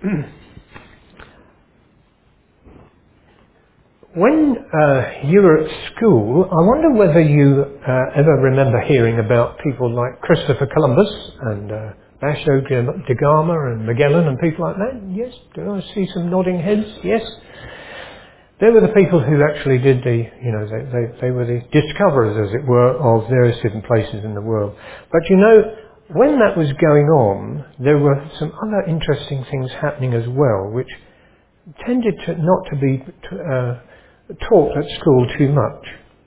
When you were at school, I wonder whether you ever remember hearing about people like Christopher Columbus and Vasco da Gama and Magellan and people like that? Yes? Do I see some nodding heads? Yes? They were the people who actually did they were the discoverers, as it were, of various different places in the world. But when that was going on, there were some other interesting things happening as well, which tended to not to be taught at school too much.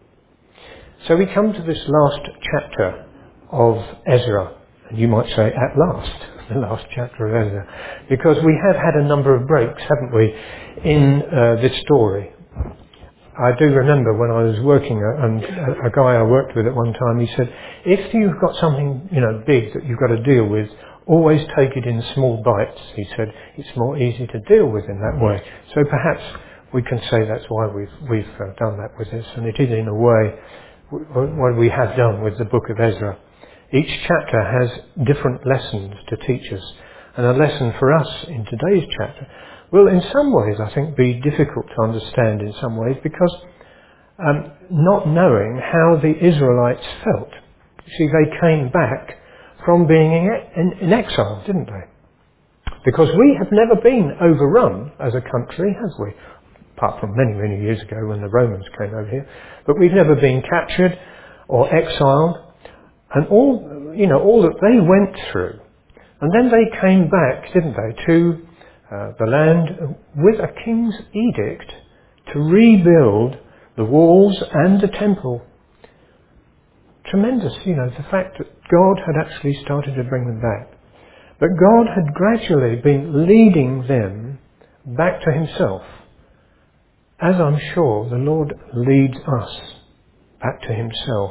So we come to this last chapter of Ezra, and you might say at last, the last chapter of Ezra, because we have had a number of breaks, haven't we, in this story. I do remember when I was working, and a guy I worked with at one time, he said, if you've got something, big that you've got to deal with, always take it in small bites. He said, it's more easy to deal with in that way. So perhaps we can say that's why we've done that with this, and it is in a way what we have done with the book of Ezra. Each chapter has different lessons to teach us, and a lesson for us in today's chapter will in some ways, I think, be difficult to understand in some ways because not knowing how the Israelites felt. You see, they came back from being in exile, didn't they? Because we have never been overrun as a country, have we? Apart from many, many years ago when the Romans came over here. But we've never been captured or exiled. And all that they went through. And then they came back, didn't they, to the land with a king's edict to rebuild the walls and the temple. Tremendous, the fact that God had actually started to bring them back. But God had gradually been leading them back to himself, as I'm sure the Lord leads us back to himself.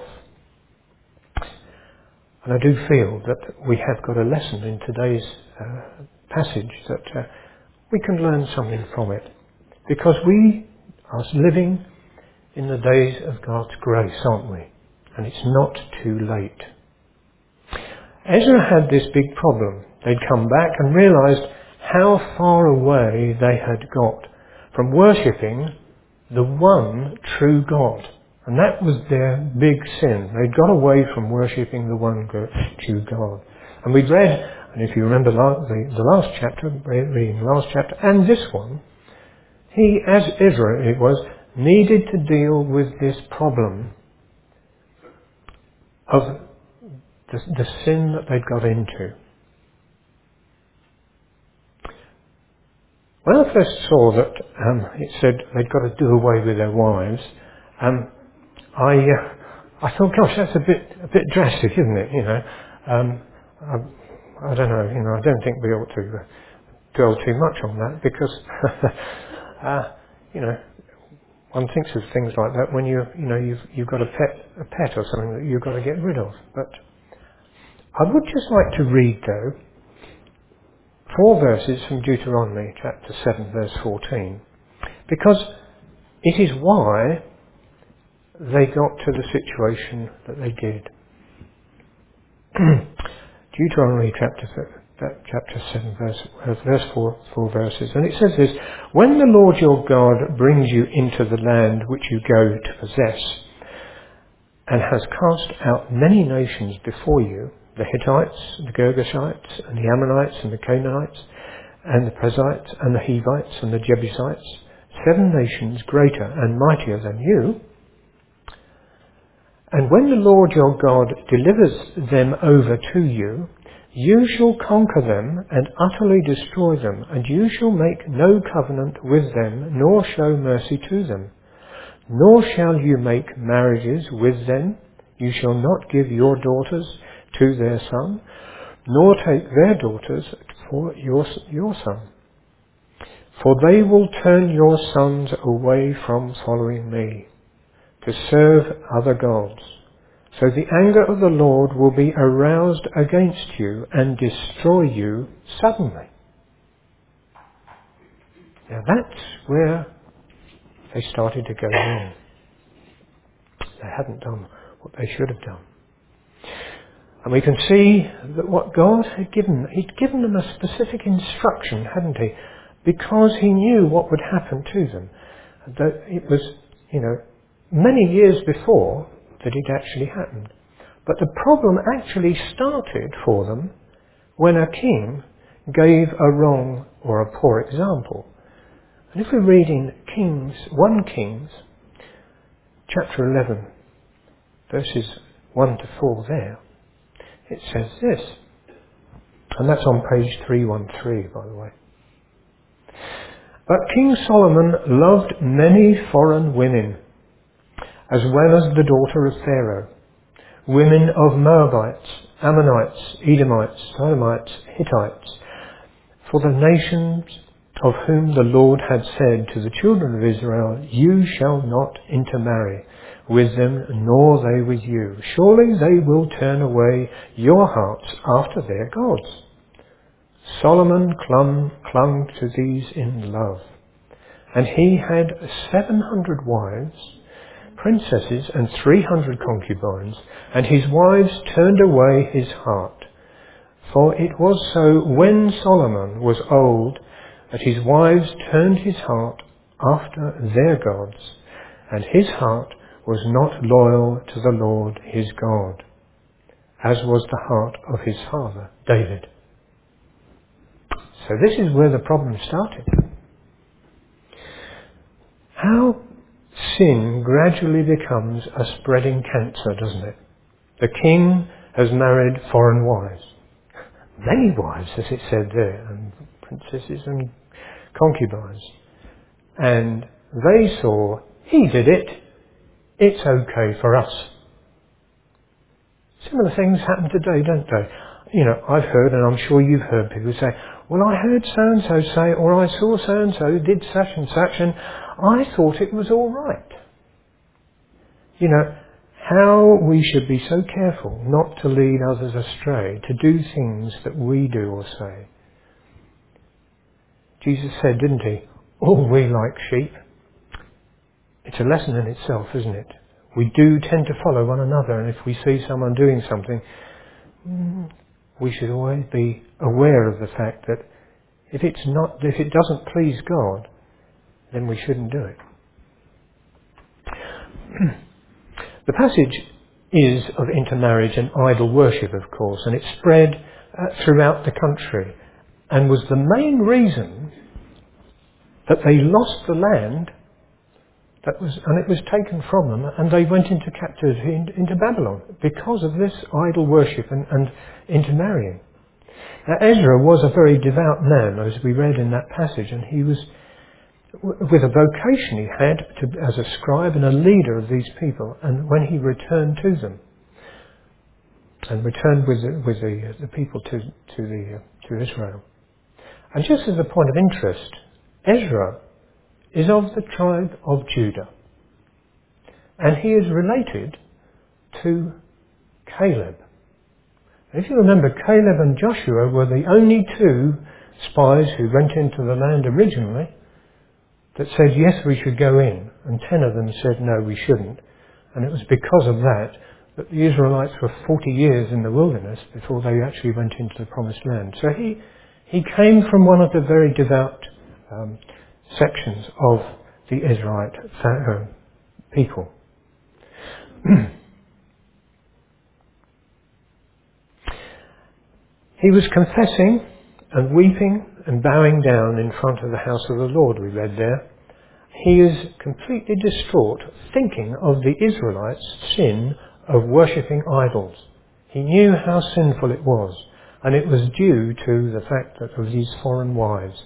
And I do feel that we have got a lesson in today's passage that we can learn something from it. Because we are living in the days of God's grace, aren't we? And it's not too late. Ezra had this big problem. They'd come back and realised how far away they had got from worshipping the one true God. And that was their big sin. They'd got away from worshipping the one true God. And we'd read, and if you remember the last chapter, reading the last chapter, and this one, he, as Ezra it was, needed to deal with this problem of the sin that they'd got into. When I first saw that it said they'd got to do away with their wives, I thought, gosh, that's a bit drastic, isn't it? I don't know. I don't think we ought to dwell too much on that because, one thinks of things like that when you've got a pet or something that you've got to get rid of. But I would just like to read though 4 verses from Deuteronomy chapter 7 verse 14 because it is why they got to the situation that they did. Deuteronomy chapter 7 verse 4 verses, and it says this: when the Lord your God brings you into the land which you go to possess, and has cast out many nations before you, the Hittites, the Girgashites, and the Ammonites, and the Canaanites, and the Perizzites, and the Hivites, and the Jebusites, 7 nations greater and mightier than you, and when the Lord your God delivers them over to you, you shall conquer them and utterly destroy them, and you shall make no covenant with them, nor show mercy to them. Nor shall you make marriages with them. You shall not give your daughters to their son, nor take their daughters for your son. For they will turn your sons away from following me, to serve other gods. So the anger of the Lord will be aroused against you and destroy you suddenly. Now that's where they started to go wrong. They hadn't done what they should have done. And we can see that what God had given, He'd given them a specific instruction, hadn't He? Because He knew what would happen to them. That it was, many years before that it actually happened. But the problem actually started for them when a king gave a wrong or a poor example. And if we read in 1 Kings, chapter 11, verses 1 to 4 there, it says this, and that's on page 313, by the way. But King Solomon loved many foreign women, as well as the daughter of Pharaoh, women of Moabites, Ammonites, Edomites, Sodomites, Hittites, for the nations of whom the Lord had said to the children of Israel, you shall not intermarry with them, nor they with you. Surely they will turn away your hearts after their gods. Solomon clung to these in love, and he had 700 wives, princesses, and 300 concubines, and his wives turned away his heart. For it was so when Solomon was old that his wives turned his heart after their gods, and his heart was not loyal to the Lord his God, as was the heart of his father David. So this is where the problem started. How sin gradually becomes a spreading cancer, doesn't it? The king has married foreign wives. Many wives, as it said there, and princesses and concubines. And they saw, he did it, it's okay for us. Similar things happen today, don't they? I've heard, and I'm sure you've heard people say, well, I heard so-and-so say, or I saw so-and-so did such and such, and I thought it was all right. How we should be so careful not to lead others astray, to do things that we do or say. Jesus said, didn't he, all we like sheep. It's a lesson in itself, isn't it? We do tend to follow one another, and if we see someone doing something, we should always be aware of the fact that if it doesn't please God, then we shouldn't do it. The passage is of intermarriage and idol worship, of course, and it spread throughout the country and was the main reason that they lost the land and it was taken from them, and they went into captivity into Babylon because of this idol worship and intermarrying. Now Ezra was a very devout man, as we read in that passage, and he was, with a vocation he had as a scribe and a leader of these people, and when he returned to them, and returned with the people to Israel. And just as a point of interest, Ezra is of the tribe of Judah, and he is related to Caleb. If you remember, Caleb and Joshua were the only two spies who went into the land originally that said, yes, we should go in, and 10 of them said, no, we shouldn't. And it was because of that the Israelites were 40 years in the wilderness before they actually went into the promised land. So he came from one of the very devout sections of the Israelite people. He was confessing and weeping and bowing down in front of the house of the Lord, we read there. He is completely distraught, thinking of the Israelites' sin of worshipping idols. He knew how sinful it was, and it was due to the fact that of these foreign wives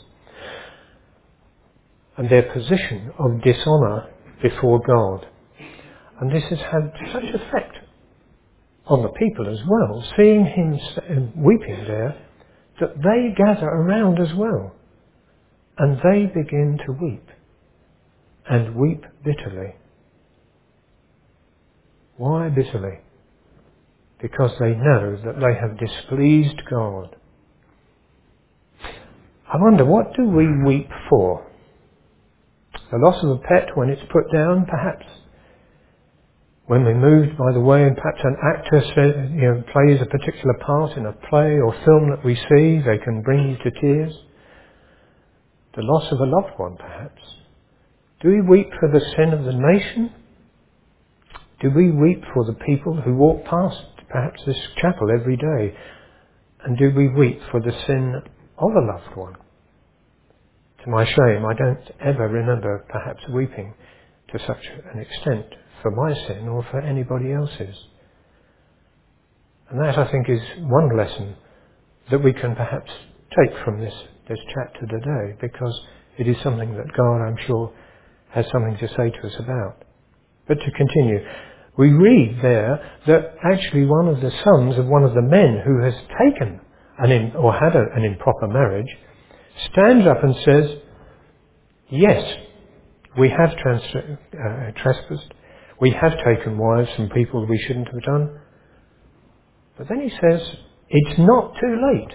and their position of dishonour before God. And this has had such effect on the people as well, seeing him weeping there, that they gather around as well, and they begin to weep, and weep bitterly. Why bitterly? Because they know that they have displeased God. I wonder, what do we weep for? The loss of a pet when it's put down, perhaps? When we're moved by the way, and perhaps an actor plays a particular part in a play or film that we see, they can bring you to tears. The loss of a loved one, perhaps. Do we weep for the sin of the nation? Do we weep for the people who walk past perhaps this chapel every day? And do we weep for the sin of a loved one? To my shame, I don't ever remember perhaps weeping to such an extent for my sin or for anybody else's. And that, I think, is one lesson that we can perhaps take from this chapter today, because it is something that God, I'm sure, has something to say to us about. But to continue, we read there that actually one of the sons of one of the men who has taken had an improper marriage stands up and says, yes, we have trespassed, we have taken wives from people we shouldn't have done. But then he says, it's not too late.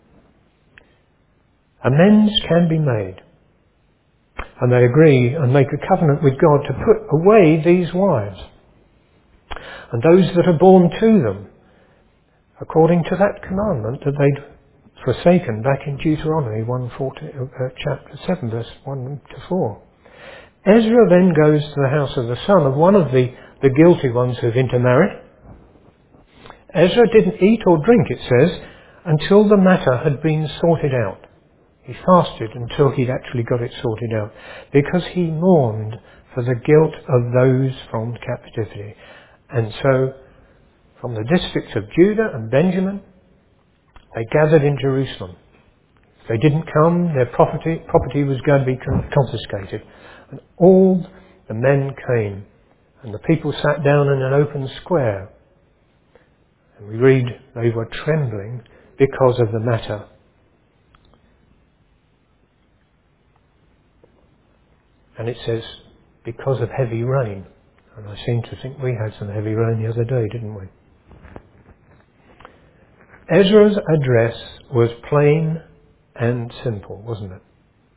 Amends can be made. And they agree and make a covenant with God to put away these wives and those that are born to them, according to that commandment that they'd forsaken back in Deuteronomy chapter 7, verse 1 to 4. Ezra then goes to the house of the son of one of the guilty ones who've intermarried. Ezra didn't eat or drink, it says, until the matter had been sorted out. He fasted until he'd actually got it sorted out, because he mourned for the guilt of those from captivity. And so, from the districts of Judah and Benjamin, they gathered in Jerusalem. If they didn't come, their property was going to be confiscated. And all the men came, and the people sat down in an open square. And we read they were trembling because of the matter. And it says, because of heavy rain. And I seem to think we had some heavy rain the other day, didn't we? Ezra's address was plain and simple, wasn't it?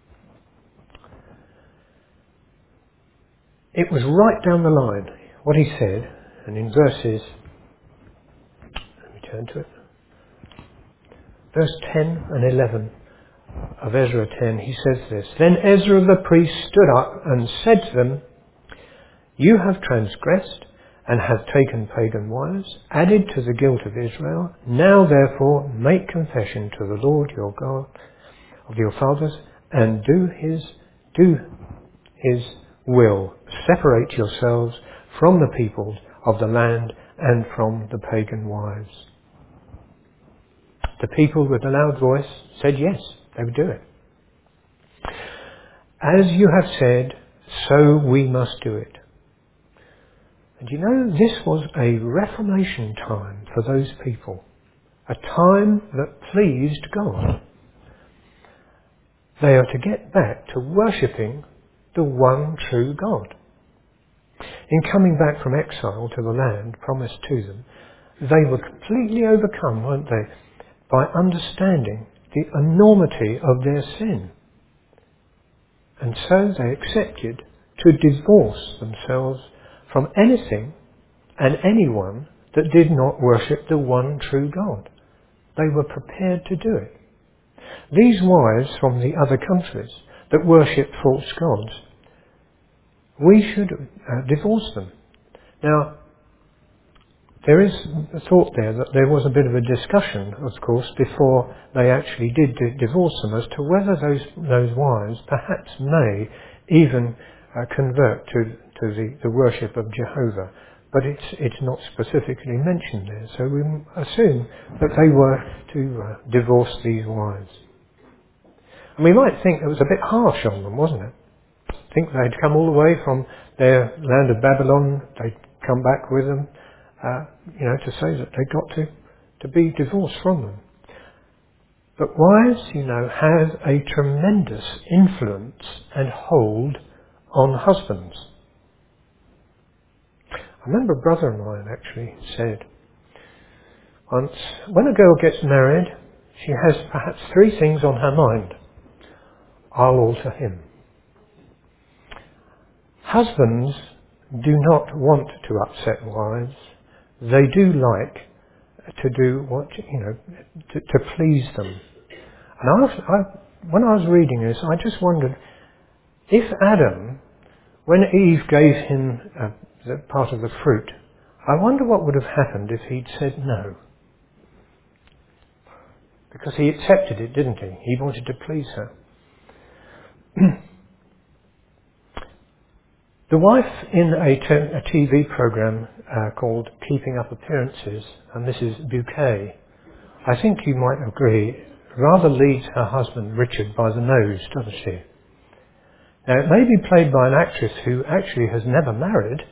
It was right down the line, what he said, and in verses, let me turn to it, verse 10 and 11 of Ezra 10, he says this, Then Ezra the priest stood up and said to them, You have transgressed and have taken pagan wives, added to the guilt of Israel. Now therefore make confession to the Lord your God of your fathers, and do his will. Separate yourselves from the peoples of the land and from the pagan wives. The people with a loud voice said yes, they would do it. As you have said, so we must do it. And you know, this was a reformation time for those people. A time that pleased God. They are to get back to worshipping the one true God. In coming back from exile to the land promised to them, they were completely overcome, weren't they, by understanding the enormity of their sin. And so they accepted to divorce themselves from anything and anyone that did not worship the one true God. They were prepared to do it. These wives from the other countries that worshipped false gods, we should divorce them. Now, there is a thought there that there was a bit of a discussion, of course, before they actually did divorce them as to whether those wives perhaps may even convert to the worship of Jehovah. But it's not specifically mentioned there, so we assume that they were to divorce these wives. And we might think it was a bit harsh on them, wasn't it? I think they'd come all the way from their land of Babylon, they'd come back with them, to say that they got to be divorced from them. But wives, have a tremendous influence and hold on husbands. I remember a brother of mine actually said once, when a girl gets married, she has perhaps 3 things on her mind. I'll alter him. Husbands do not want to upset wives. They do like to do what, to please them. And when I was reading this, I just wondered, if Adam, when Eve gave him the part of the fruit, I wonder what would have happened if he'd said no. Because he accepted it, didn't he? He wanted to please her. The wife in a TV program called Keeping Up Appearances, Mrs. Bouquet, I think you might agree, rather leads her husband Richard by the nose, doesn't she? Now, it may be played by an actress who actually has never married.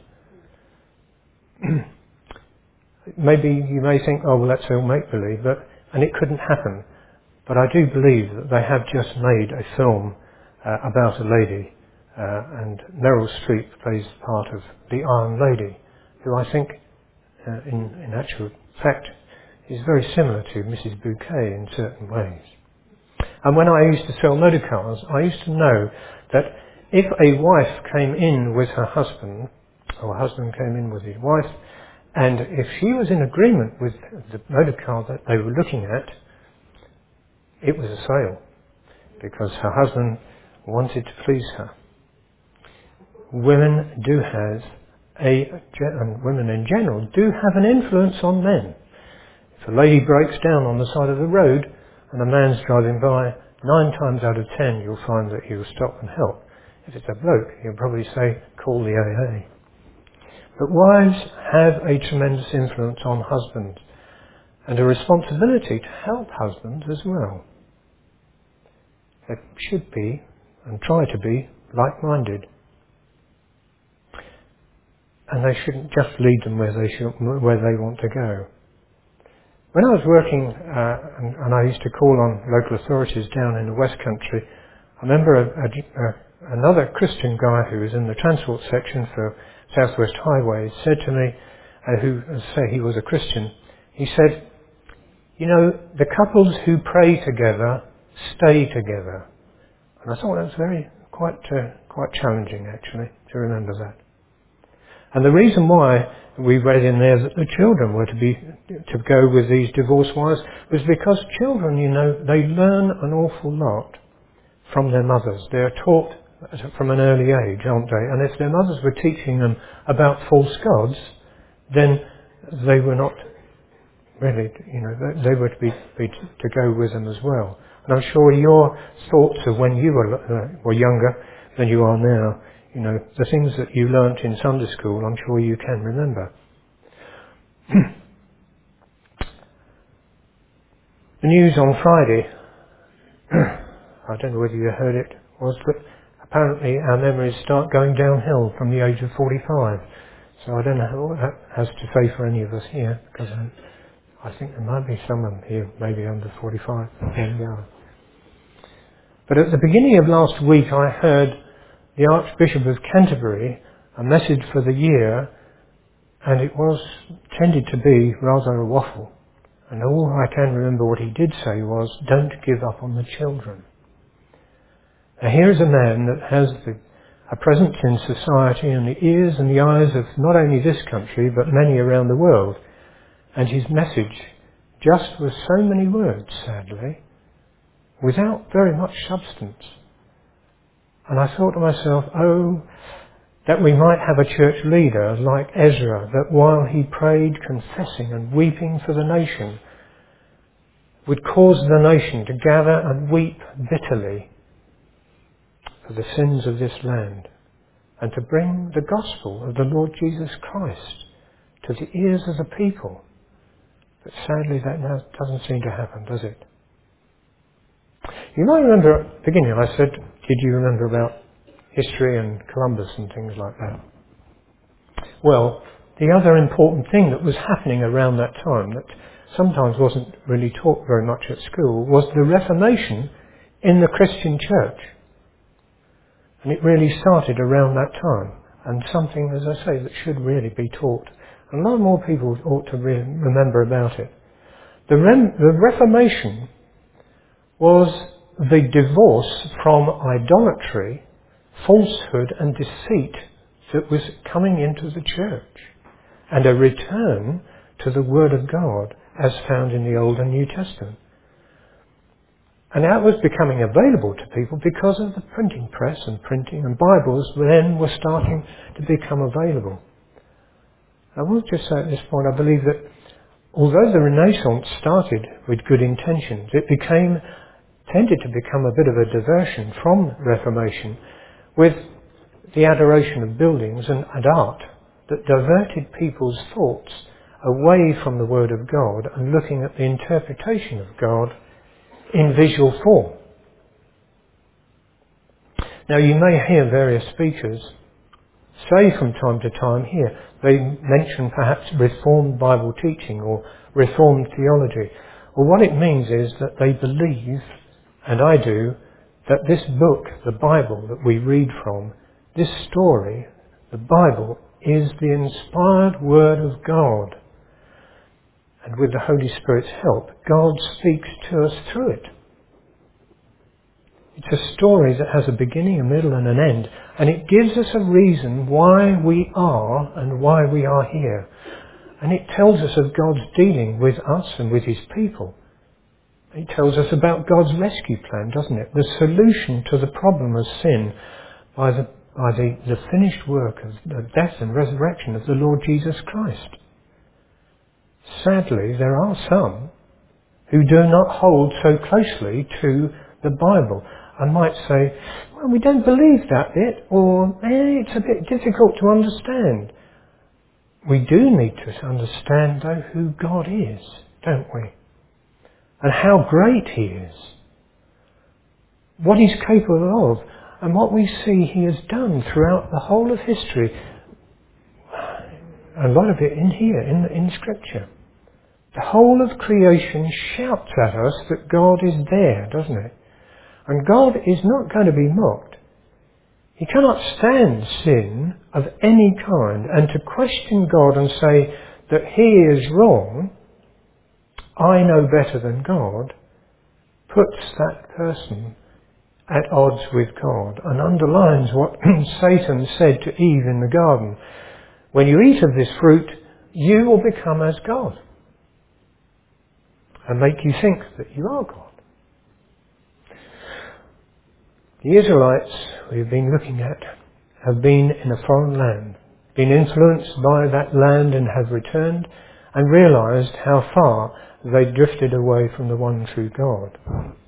Maybe you may think, oh, well, that's all make-believe, and it couldn't happen. But I do believe that they have just made a film about a lady, and Meryl Streep plays part of the Iron Lady, who I think, in actual fact, is very similar to Mrs. Bouquet in certain ways. And when I used to sell motor cars, I used to know that if a wife came in with her husband, or a husband came in with his wife, and if she was in agreement with the motor car that they were looking at, it was a sale, because her husband wanted to please her. Women do have and women in general do have an influence on men. If a lady breaks down on the side of the road and a man's driving by, 9 times out of 10 you'll find that he'll stop and help. If it's a bloke, he'll probably say, call the AA. But wives have a tremendous influence on husbands, and a responsibility to help husbands as well. They should be, and try to be, like-minded. And they shouldn't just lead them where they want to go. When I was working, and I used to call on local authorities down in the West Country, I remember another Christian guy who was in the transport section for South West Highways said to me, who say he was a Christian, he said, the couples who pray together stay together. And I thought that was quite challenging actually to remember that. And the reason why we read in there that the children were to go with these divorced wives was because children, they learn an awful lot from their mothers. They're taught from an early age, aren't they? And if their mothers were teaching them about false gods, then they were not really, they were to go with them as well. And I'm sure your thoughts of when you were younger than you are now, the things that you learnt in Sunday school, I'm sure you can remember. The news on Friday, I don't know whether you heard it, was that apparently our memories start going downhill from the age of 45. So I don't know what that has to say for any of us here, because I think there might be someone here maybe under 45. There we are. But at the beginning of last week I heard the Archbishop of Canterbury, a message for the year, and it tended to be rather a waffle. And all I can remember what he did say was, don't give up on the children. Now here is a man that has a presence in society and the ears and the eyes of not only this country but many around the world. And his message just was so many words, sadly, without very much substance. And I thought to myself, that we might have a church leader like Ezra, that while he prayed, confessing and weeping for the nation, would cause the nation to gather and weep bitterly for the sins of this land, and to bring the gospel of the Lord Jesus Christ to the ears of the people. But sadly that now doesn't seem to happen, does it? You might remember at the beginning I said, did you remember about history and Columbus and things like that? Well, the other important thing that was happening around that time that sometimes wasn't really taught very much at school was the Reformation in the Christian church. And it really started around that time, and something, as I say, that should really be taught. And a lot more people ought to remember about it. The Reformation was the divorce from idolatry, falsehood and deceit that was coming into the church, and a return to the Word of God as found in the Old and New Testament. And that was becoming available to people because of the printing press, and printing, and Bibles then were starting to become available. I will just say at this point, I believe that although the Renaissance started with good intentions, it tended to become a bit of a diversion from Reformation, with the adoration of buildings and art that diverted people's thoughts away from the Word of God and looking at the interpretation of God in visual form. Now, you may hear various speakers say from time to time here, they mention perhaps Reformed Bible teaching or Reformed theology. Well, what it means is that they believe, and I do, that this book, the Bible that we read from, this story, the Bible, is the inspired Word of God. And with the Holy Spirit's help, God speaks to us through it. It's a story that has a beginning, a middle and an end, and it gives us a reason why we are and why we are here. And it tells us of God's dealing with us and with His people. It tells us about God's rescue plan, doesn't it? The solution to the problem of sin by the finished work of the death and resurrection of the Lord Jesus Christ. Sadly, there are some who do not hold so closely to the Bible and might say, well, we don't believe that bit, or it's a bit difficult to understand. We do need to understand, though, who God is, don't we? And how great He is. What He's capable of, and what we see He has done throughout the whole of history. A lot of it in here, in Scripture. The whole of creation shouts at us that God is there, doesn't it? And God is not going to be mocked. He cannot stand sin of any kind, and to question God and say that He is wrong, I know better than God, puts that person at odds with God and underlines what Satan said to Eve in the garden. When you eat of this fruit, you will become as God and make you think that you are God. The Israelites we've been looking at have been in a foreign land, been influenced by that land and have returned and realised how far they drifted away from the one true God.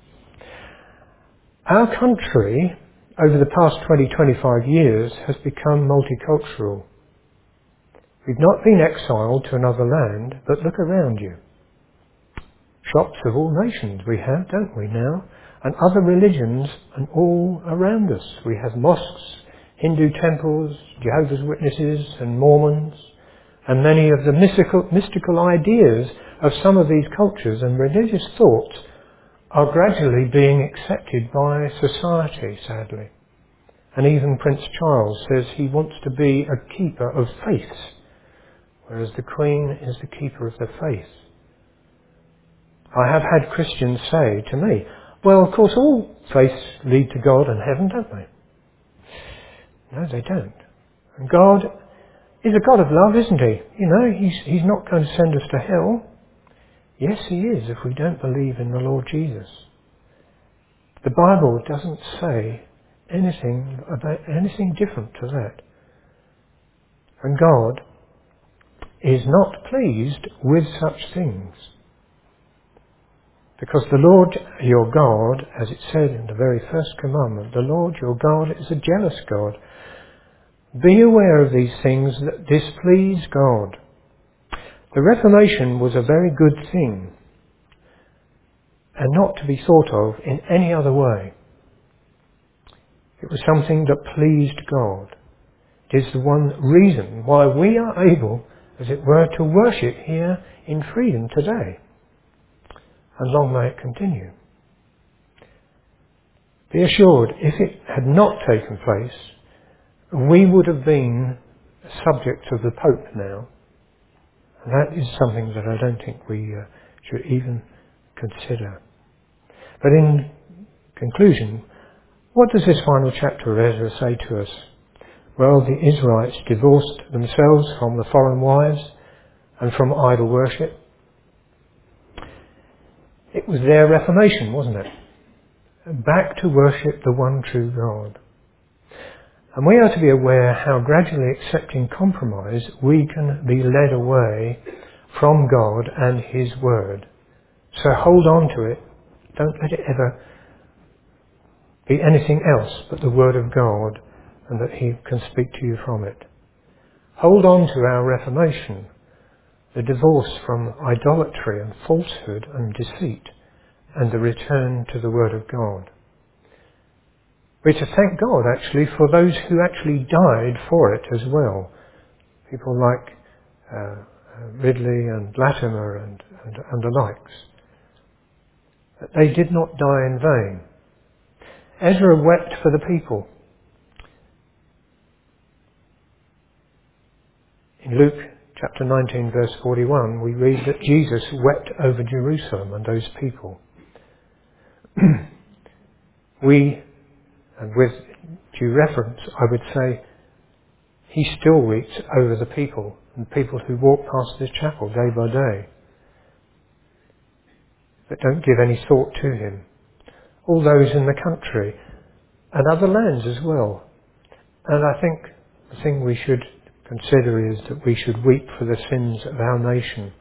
Our country, over the past 20-25 years, has become multicultural. We've not been exiled to another land, but look around you. Shops of all nations we have, don't we now? And other religions and all around us. We have mosques, Hindu temples, Jehovah's Witnesses and Mormons, and many of the mystical ideas of some of these cultures and religious thoughts are gradually being accepted by society, sadly. And even Prince Charles says he wants to be a keeper of faiths, whereas the Queen is the keeper of the faith. I have had Christians say to me, well, of course, all faiths lead to God and heaven, don't they? No, they don't. And God is a God of love, isn't He? You know, He's not going to send us to hell. Yes, He is, if we don't believe in the Lord Jesus. The Bible doesn't say anything about anything different to that. And God is not pleased with such things. Because the Lord your God, as it said in the very first commandment, the Lord your God is a jealous God. Be aware of these things that displease God. The Reformation was a very good thing, and not to be thought of in any other way. It was something that pleased God. It is the one reason why we are able, as it were, to worship here in freedom today. And long may it continue. Be assured, if it had not taken place, we would have been subject of the Pope now. And that is something that I don't think we should even consider. But in conclusion, what does this final chapter of Ezra say to us? Well, the Israelites divorced themselves from the foreign wives and from idol worship. It was their reformation, wasn't it? Back to worship the one true God. And we are to be aware how gradually accepting compromise we can be led away from God and His Word. So hold on to it. Don't let it ever be anything else but the Word of God, and that He can speak to you from it. Hold on to our reformation, the divorce from idolatry and falsehood and deceit, and the return to the Word of God. We're to thank God actually for those who actually died for it as well. People like Ridley and Latimer and the likes. That they did not die in vain. Ezra wept for the people. In Luke chapter 19 verse 41 we read that Jesus wept over Jerusalem and those people. We, and with due reference, I would say, he still weeps over the people and people who walk past this chapel day by day, that don't give any thought to him. All those in the country and other lands as well. And I think the thing we should consider is that we should weep for the sins of our nation,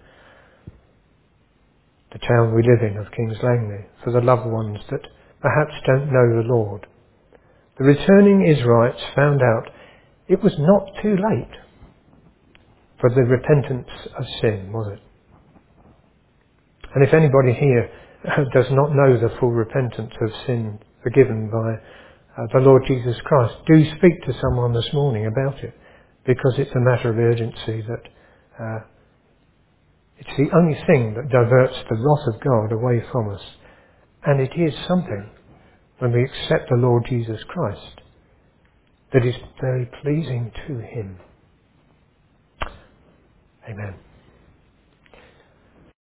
the town we live in of Kings Langley, for the loved ones that perhaps don't know the Lord. The returning Israelites found out it was not too late for the repentance of sin, was it? And if anybody here does not know the full repentance of sin forgiven by the Lord Jesus Christ, do speak to someone this morning about it, because it's a matter of urgency that it's the only thing that diverts the wrath of God away from us. And it is something, when we accept the Lord Jesus Christ, that is very pleasing to Him. Amen.